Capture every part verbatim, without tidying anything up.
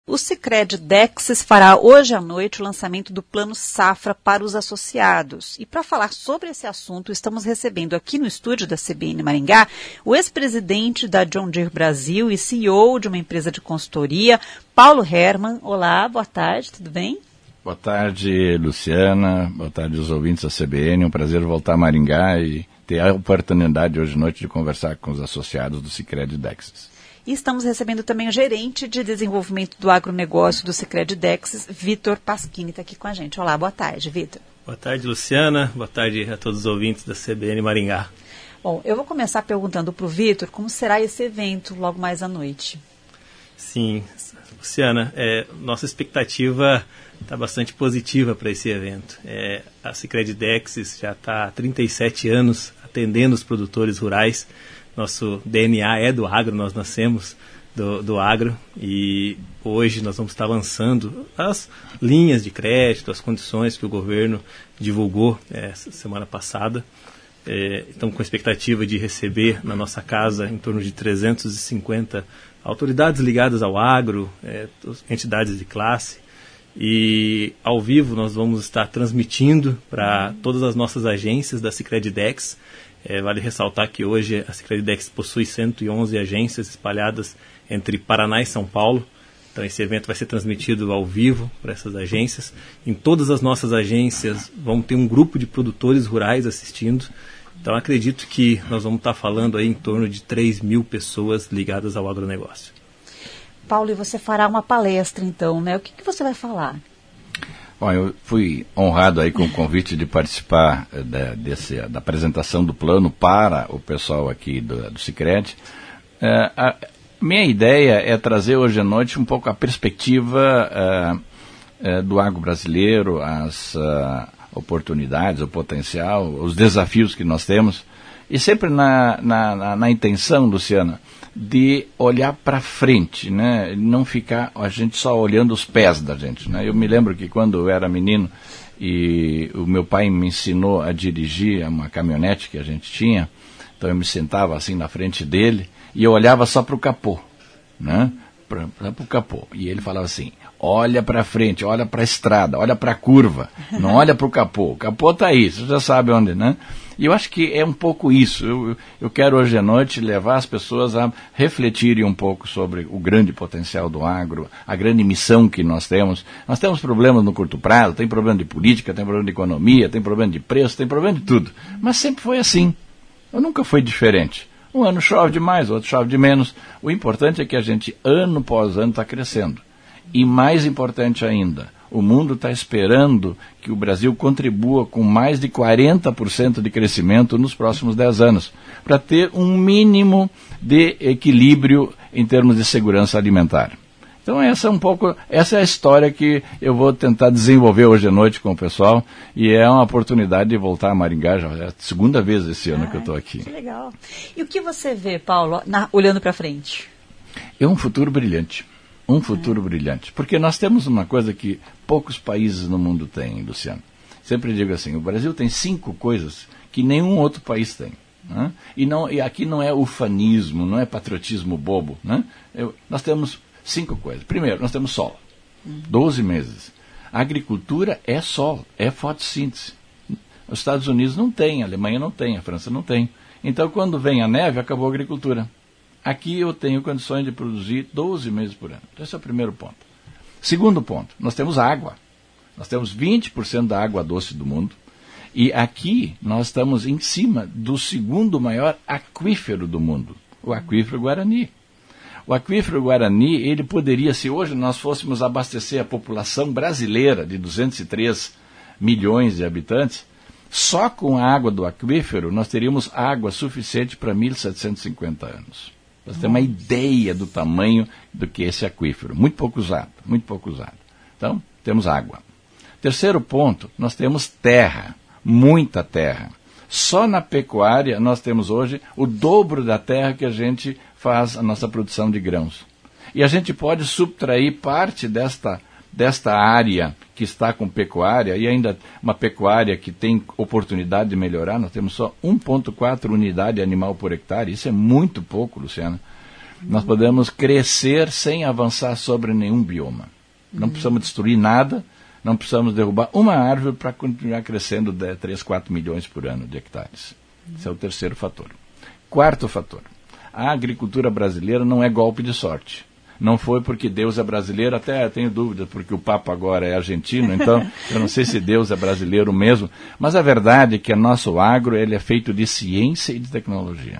O Sicredi Dexis fará hoje à noite o lançamento do Plano Safra para os associados. E para falar sobre esse assunto, estamos recebendo aqui no estúdio da C B N Maringá o ex-presidente da John Deere Brasil e C E O de uma empresa de consultoria, Paulo Hermann. Olá, boa tarde, tudo bem? Boa tarde, Luciana. Boa tarde aos ouvintes da C B N. Um prazer voltar a Maringá e ter a oportunidade hoje à noite de conversar com os associados do Sicredi Dexis. E estamos recebendo também o gerente de desenvolvimento do agronegócio do Sicredi Dexis, Vitor Pasquini, está aqui com a gente. Olá, boa tarde, Vitor. Boa tarde, Luciana. Boa tarde a todos os ouvintes da C B N Maringá. Bom, eu vou começar perguntando para o Vitor como será esse evento logo mais à noite. Sim, Luciana, é, nossa expectativa está bastante positiva para esse evento. É, a Sicredi Dexis já está há trinta e sete anos atendendo os produtores rurais. Nosso D N A é do agro, nós nascemos do, do agro e hoje nós vamos estar lançando as linhas de crédito, as condições que o governo divulgou é, semana passada. É, estamos com a expectativa de receber na nossa casa em torno de trezentas e cinquenta autoridades ligadas ao agro, é, entidades de classe. E ao vivo nós vamos estar transmitindo para todas as nossas agências da Sicredi Dexis. É, vale ressaltar que hoje a Sicredi Dexis possui cento e onze agências espalhadas entre Paraná e São Paulo. Então esse evento vai ser transmitido ao vivo para essas agências. Em todas as nossas agências vamos ter um grupo de produtores rurais assistindo. Então acredito que nós vamos estar falando aí em torno de três mil pessoas ligadas ao agronegócio. Paulo, e você fará uma palestra então, né? O que, que você vai falar? Bom, eu fui honrado aí com o convite de participar da, desse, da apresentação do plano para o pessoal aqui do, do Sicredi. É, a minha ideia é trazer hoje à noite um pouco a perspectiva é, é, do agro brasileiro, as uh, oportunidades, o potencial, os desafios que nós temos, e sempre na, na, na, na intenção, Luciana, de olhar para frente, né? Não ficar a gente só olhando os pés da gente, né? Eu me lembro que quando eu era menino e o meu pai me ensinou a dirigir uma caminhonete que a gente tinha, então eu me sentava assim na frente dele e eu olhava só para o capô, né? Para o capô, e ele falava assim: olha para frente, olha para a estrada, olha para a curva, não olha para o capô, o capô está aí, você já sabe onde, né? E eu acho que é um pouco isso. Eu, eu quero hoje à noite levar as pessoas a refletirem um pouco sobre o grande potencial do agro, a grande missão que nós temos. Nós temos problemas no curto prazo, tem problema de política, tem problema de economia, tem problema de preço, tem problema de tudo. Mas sempre foi assim. Eu nunca foi diferente. Um ano chove demais, outro chove de menos. O importante é que a gente, ano após ano, está crescendo. E mais importante ainda, o mundo está esperando que o Brasil contribua com mais de quarenta por cento de crescimento nos próximos dez anos, para ter um mínimo de equilíbrio em termos de segurança alimentar. Então essa é um pouco, essa é a história que eu vou tentar desenvolver hoje à noite com o pessoal, e é uma oportunidade de voltar a Maringá, já é a segunda vez esse ano ah, que eu estou aqui. Que legal. E o que você vê, Paulo, na, olhando para frente? É um futuro brilhante. Um futuro é. brilhante. Porque nós temos uma coisa que poucos países no mundo têm, Luciano. Sempre digo assim, o Brasil tem cinco coisas que nenhum outro país tem. Né? E, não, e aqui não é ufanismo, não é patriotismo bobo. Né? Eu, nós temos cinco coisas. Primeiro, nós temos sol. Uhum. doze meses. A agricultura é sol, é fotossíntese. Os Estados Unidos não tem, a Alemanha não tem, a França não tem. Então, quando vem a neve, acabou a agricultura. Aqui eu tenho condições de produzir doze meses por ano. Esse é o primeiro ponto. Segundo ponto, nós temos água. Nós temos vinte por cento da água doce do mundo. E aqui nós estamos em cima do segundo maior aquífero do mundo, o aquífero Guarani. O aquífero Guarani, ele poderia, se hoje nós fôssemos abastecer a população brasileira de duzentos e três milhões de habitantes, só com a água do aquífero nós teríamos água suficiente para mil setecentos e cinquenta anos. Para você ter uma ideia do tamanho do que esse aquífero. Muito pouco usado, muito pouco usado. Então, temos água. Terceiro ponto, nós temos terra, muita terra. Só na pecuária nós temos hoje o dobro da terra que a gente faz a nossa produção de grãos. E a gente pode subtrair parte desta, desta área que está com pecuária, e ainda uma pecuária que tem oportunidade de melhorar. Nós temos só um vírgula quatro unidade animal por hectare, isso é muito pouco, Luciana. Nós podemos crescer sem avançar sobre nenhum bioma. Não precisamos destruir nada, não precisamos derrubar uma árvore para continuar crescendo de três, quatro milhões por ano de hectares. Esse é o terceiro fator. Quarto fator. A agricultura brasileira não é golpe de sorte. Não foi porque Deus é brasileiro, até tenho dúvidas, porque o Papa agora é argentino, então eu não sei se Deus é brasileiro mesmo. Mas a verdade é que o nosso agro ele é feito de ciência e de tecnologia.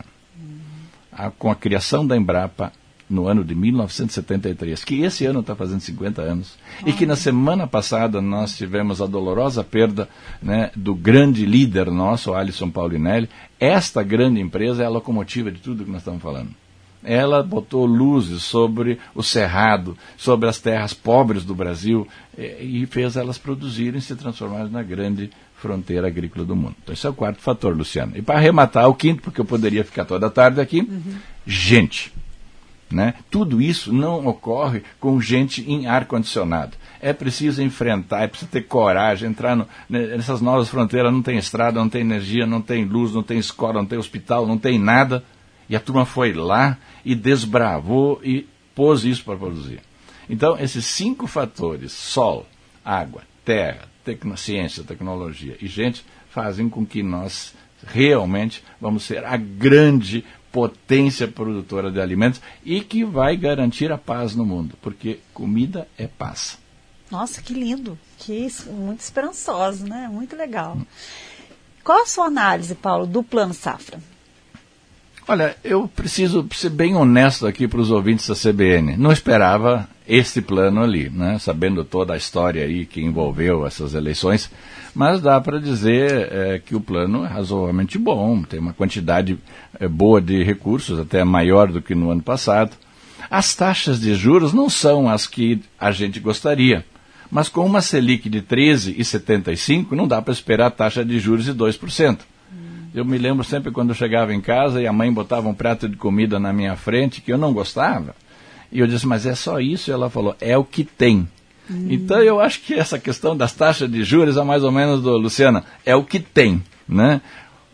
A, com a criação da Embrapa, no ano de mil novecentos e setenta e três, que esse ano está fazendo cinquenta anos, ah, e que na semana passada nós tivemos a dolorosa perda, né, do grande líder nosso, Alisson Paulinelli. Esta grande empresa é a locomotiva de tudo que nós estamos falando. Ela botou luzes sobre o cerrado, sobre as terras pobres do Brasil, e, e fez elas produzirem e se transformarem na grande fronteira agrícola do mundo. Então esse é o quarto fator, Luciano. E para arrematar o quinto, porque eu poderia ficar toda a tarde aqui, uhum. gente. Né? Tudo isso não ocorre com gente em ar-condicionado. É preciso enfrentar, é preciso ter coragem, entrar no, nessas novas fronteiras, não tem estrada, não tem energia, não tem luz, não tem escola, não tem hospital, não tem nada. E a turma foi lá e desbravou e pôs isso para produzir. Então, esses cinco fatores, sol, água, terra, tecno, ciência, tecnologia e gente, fazem com que nós realmente vamos ser a grande potência produtora de alimentos e que vai garantir a paz no mundo, porque comida é paz. Nossa, que lindo, que muito esperançoso, né? Muito legal. Hum. Qual a sua análise, Paulo, do Plano Safra? Olha, eu preciso ser bem honesto aqui para os ouvintes da C B N. Não esperava esse plano ali, né? Sabendo toda a história aí que envolveu essas eleições, mas dá para dizer é, que o plano é razoavelmente bom, tem uma quantidade é, boa de recursos, até maior do que no ano passado. As taxas de juros não são as que a gente gostaria, mas com uma Selic de treze vírgula setenta e cinco não dá para esperar a taxa de juros de dois por cento. Eu me lembro sempre quando eu chegava em casa e a mãe botava um prato de comida na minha frente que eu não gostava. E eu disse, mas é só isso? E ela falou, é o que tem. Hum. Então eu acho que essa questão das taxas de juros é mais ou menos do Luciana, é o que tem, né?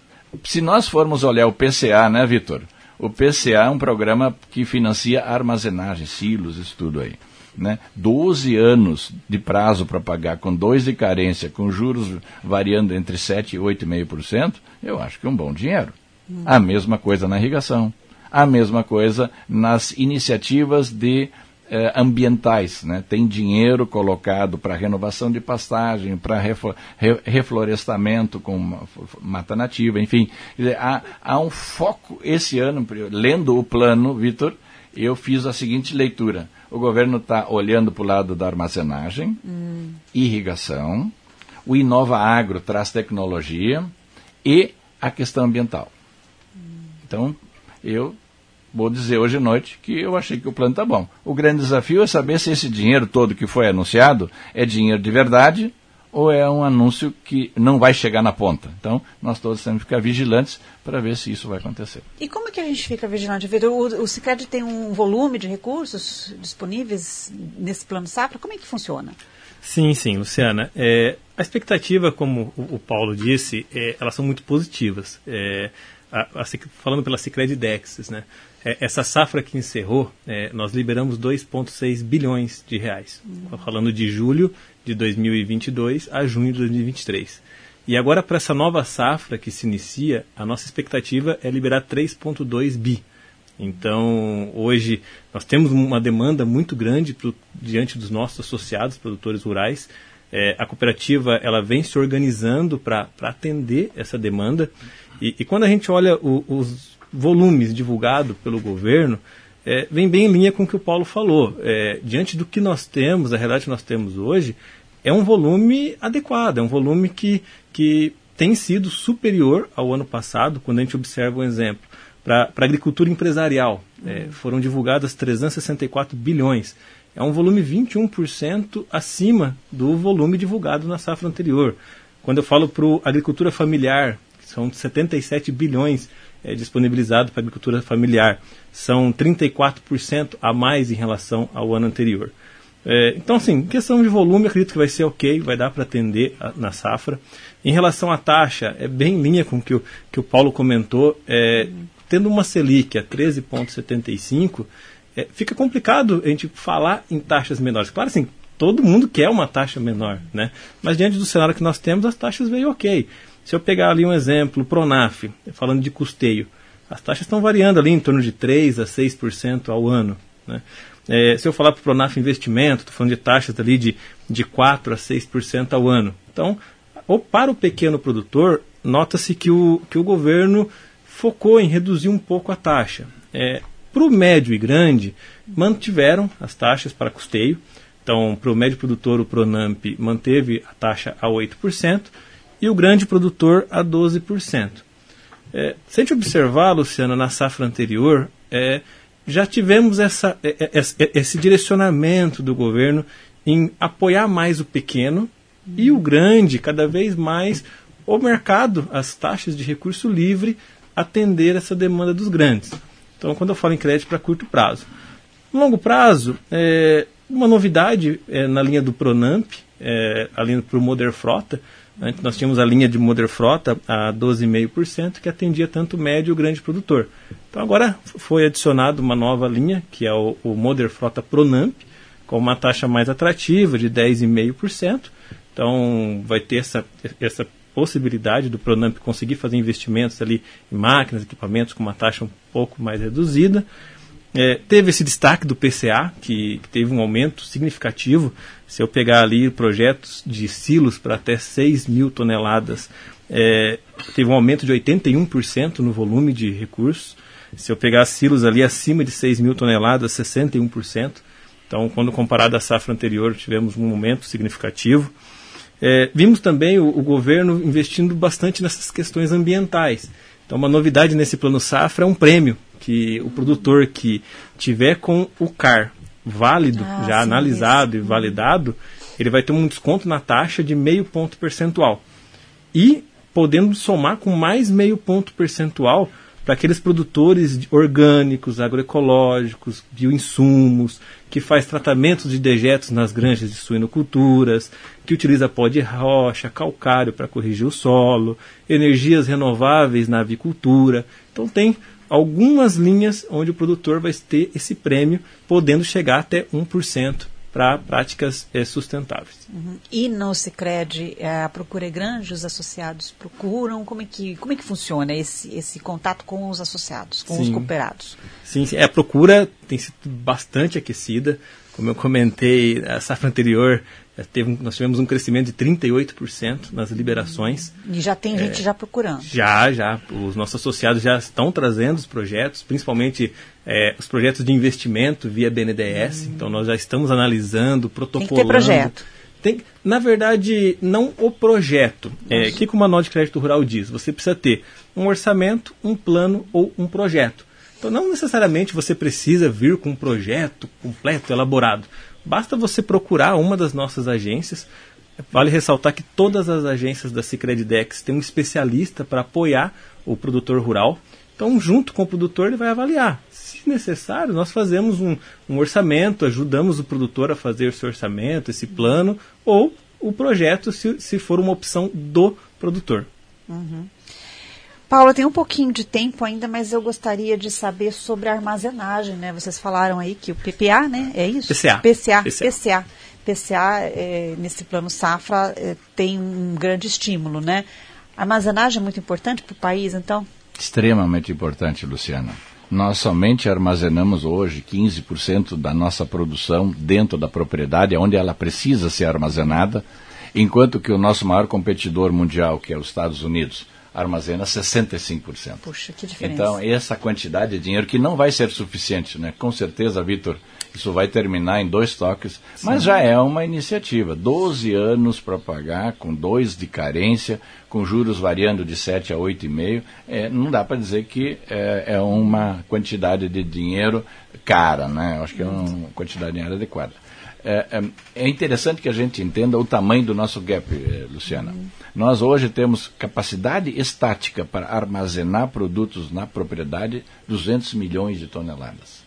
Se nós formos olhar o P C A, né, Vitor? O P C A é um programa que financia armazenagem, silos, isso tudo aí. Né? doze anos de prazo para pagar com dois de carência, com juros variando entre sete e oito vírgula cinco por cento, eu acho que é um bom dinheiro. Hum. A mesma coisa na irrigação, a mesma coisa nas iniciativas de eh, ambientais. Né? Tem dinheiro colocado para renovação de pastagem, para reflo- re- reflorestamento com mata nativa, enfim. Quer dizer, há, há um foco esse ano, lendo o plano, Vitor, eu fiz a seguinte leitura. O governo está olhando para o lado da armazenagem, hum. irrigação, o Inova Agro traz tecnologia e a questão ambiental. Hum. Então, eu vou dizer hoje à noite que eu achei que o plano está bom. O grande desafio é saber se esse dinheiro todo que foi anunciado é dinheiro de verdade ou é um anúncio que não vai chegar na ponta. Então, nós todos temos que ficar vigilantes para ver se isso vai acontecer. E como é que a gente fica vigilante, Vitor? O, o Sicredi tem um volume de recursos disponíveis nesse Plano Safra? Como é que funciona? Sim, sim, Luciana. É, a expectativa, como o, o Paulo disse, é, elas são muito positivas. É, a, a, falando pela Sicredi Dexis, né? É, essa safra que encerrou, é, nós liberamos dois vírgula seis bilhões de reais. Hum. Falando de julho de dois mil e vinte e dois a junho de dois mil e vinte e três. E agora, para essa nova safra que se inicia, a nossa expectativa é liberar três vírgula dois bi. Então, hoje, nós temos uma demanda muito grande pro, diante dos nossos associados, produtores rurais. É, a cooperativa ela vem se organizando para atender essa demanda. E, e quando a gente olha o, os volumes divulgados pelo governo, é, vem bem em linha com o que o Paulo falou. É, diante do que nós temos, a realidade que nós temos hoje, é um volume adequado, é um volume que, que tem sido superior ao ano passado, quando a gente observa um exemplo. Para a agricultura empresarial, uhum. é, foram divulgadas trezentos e sessenta e quatro bilhões. É um volume vinte e um por cento acima do volume divulgado na safra anterior. Quando eu falo para a agricultura familiar, que são setenta e sete bilhões é, disponibilizados para a agricultura familiar, são trinta e quatro por cento a mais em relação ao ano anterior. É, então, assim, questão de volume, acredito que vai ser ok, vai dar para atender a, na safra. Em relação à taxa, é bem em linha com o que o, que o Paulo comentou. É, tendo uma Selic a treze vírgula setenta e cinco, é, fica complicado a gente falar em taxas menores. Claro, assim, todo mundo quer uma taxa menor, né? Mas diante do cenário que nós temos, as taxas veio ok. Se eu pegar ali um exemplo, Pronaf, falando de custeio, as taxas estão variando ali em torno de três por cento a seis por cento ao ano, né? É, se eu falar para o Pronaf Investimento, estou falando de taxas ali de, de quatro por cento a seis por cento ao ano. Então, ou para o pequeno produtor, nota-se que o, que o governo focou em reduzir um pouco a taxa. É, para o médio e grande, mantiveram as taxas para custeio. Então, para o médio produtor, o Pronamp manteve a taxa a oito por cento e o grande produtor a doze por cento. É, se a gente observar, Luciana, na safra anterior, é, já tivemos essa, é, é, esse direcionamento do governo em apoiar mais o pequeno e o grande, cada vez mais, o mercado, as taxas de recurso livre, atender essa demanda dos grandes. Então, quando eu falo em crédito para curto prazo. No longo prazo, é, uma novidade é, na linha do Pronamp, é, a linha para o Moder Frota. Antes nós tínhamos a linha de Moder Frota a doze vírgula cinco por cento, que atendia tanto o médio e o grande produtor. Então agora foi adicionada uma nova linha, que é o, o Moder Frota Pronamp, com uma taxa mais atrativa de dez vírgula cinco por cento. Então vai ter essa, essa possibilidade do Pronamp conseguir fazer investimentos ali em máquinas, equipamentos com uma taxa um pouco mais reduzida. É, teve esse destaque do P C A, que, que teve um aumento significativo. Se eu pegar ali projetos de silos para até seis mil toneladas, é, teve um aumento de oitenta e um por cento no volume de recursos. Se eu pegar silos ali acima de seis mil toneladas, sessenta e um por cento. Então, quando comparado à safra anterior, tivemos um aumento significativo. É, vimos também o, o governo investindo bastante nessas questões ambientais. Então, uma novidade nesse plano safra é um prêmio que o produtor que tiver com o C A R válido, ah, já sim, analisado isso. e validado, ele vai ter um desconto na taxa de meio ponto percentual. E podendo somar com mais meio ponto percentual para aqueles produtores orgânicos, agroecológicos, bioinsumos, que faz tratamentos de dejetos nas granjas de suinoculturas, que utiliza pó de rocha, calcário para corrigir o solo, energias renováveis na avicultura. Então tem algumas linhas onde o produtor vai ter esse prêmio, podendo chegar até um por cento para práticas é, sustentáveis. Uhum. E no Sicredi, a procura é grande, os associados procuram? Como é que, como é que funciona esse, esse contato com os associados, com sim. os cooperados? Sim, sim, a procura tem sido bastante aquecida. Como eu comentei, a safra anterior, teve, nós tivemos um crescimento de trinta e oito por cento nas liberações. E já tem gente é, já procurando? Já, já. Os nossos associados já estão trazendo os projetos, principalmente é, os projetos de investimento via B N D E S. Hum. Então, nós já estamos analisando, protocolando. Tem que ter projeto. Tem, na verdade, não o projeto. O é, que, que o Manual de Crédito Rural diz? Você precisa ter um orçamento, um plano ou um projeto. Então, não necessariamente você precisa vir com um projeto completo, elaborado. Basta você procurar uma das nossas agências. Vale ressaltar que todas as agências da Sicredi-Dex têm um especialista para apoiar o produtor rural. Então, junto com o produtor, ele vai avaliar. Se necessário, nós fazemos um, um orçamento, ajudamos o produtor a fazer o seu orçamento, esse plano, ou o projeto, se, se for uma opção do produtor. Uhum. Paula, tem um pouquinho de tempo ainda, mas eu gostaria de saber sobre a armazenagem, né? Vocês falaram aí que o P P A, né? É isso? P C A. P C A. P C A. P C A, é, nesse plano safra, é, tem um grande estímulo, né? A armazenagem é muito importante para o país, então? Extremamente importante, Luciana. Nós somente armazenamos hoje quinze por cento da nossa produção dentro da propriedade, onde ela precisa ser armazenada, enquanto que o nosso maior competidor mundial, que é os Estados Unidos, armazena sessenta e cinco por cento. Puxa, que diferença. Então, essa quantidade de dinheiro que não vai ser suficiente, né? Com certeza, Vitor, isso vai terminar em dois toques, sim, mas já é uma iniciativa. doze anos para pagar, com dois de carência, com juros variando de sete a oito vírgula cinco, é, não dá para dizer que é, é uma quantidade de dinheiro cara, né? Eu acho que é uma quantidade de dinheiro adequada. É, é interessante que a gente entenda o tamanho do nosso gap, Luciana. Uhum. Nós hoje temos capacidade estática para armazenar produtos na propriedade duzentos milhões de toneladas.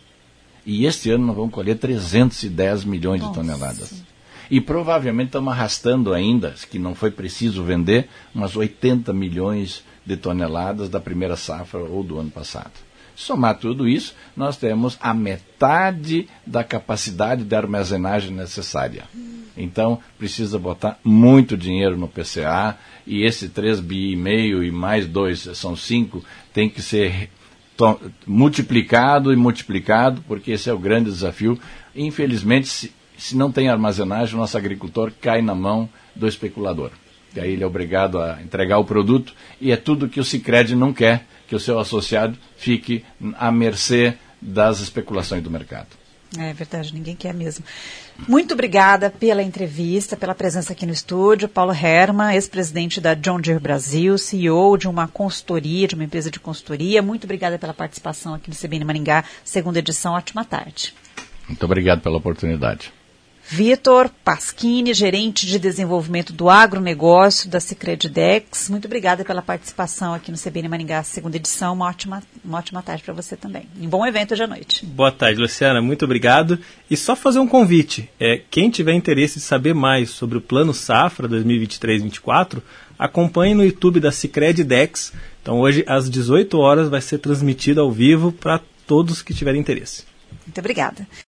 E este ano nós vamos colher trezentos e dez milhões Nossa. de toneladas. E provavelmente estamos arrastando ainda, que não foi preciso vender, umas oitenta milhões de toneladas da primeira safra ou do ano passado. Somar tudo isso, nós temos a metade da capacidade de armazenagem necessária. Então, precisa botar muito dinheiro no P C A, e esse três bi e meio e mais dois, são cinco, tem que ser to- multiplicado e multiplicado, porque esse é o grande desafio. Infelizmente, se, se não tem armazenagem, o nosso agricultor cai na mão do especulador. E aí ele é obrigado a entregar o produto, e é tudo que o Sicredi não quer, que o seu associado fique à mercê das especulações do mercado. É verdade, ninguém quer mesmo. Muito obrigada pela entrevista, pela presença aqui no estúdio. Paulo Herrmann, ex-presidente da John Deere Brasil, C E O de uma consultoria, de uma empresa de consultoria. Muito obrigada pela participação aqui no C B N Maringá, segunda edição. Ótima tarde. Muito obrigado pela oportunidade. Vitor Paschini, gerente de desenvolvimento do agronegócio da Sicredi-Dex. Muito obrigada pela participação aqui no C B N Maringá, segunda edição. Uma ótima, uma ótima tarde para você também. Um bom evento hoje à noite. Boa tarde, Luciana. Muito obrigado. E só fazer um convite. É, quem tiver interesse de saber mais sobre o Plano Safra dois mil e vinte e três vinte e quatro, acompanhe no YouTube da Sicredi-Dex. Então hoje, às dezoito horas, vai ser transmitido ao vivo para todos que tiverem interesse. Muito obrigada.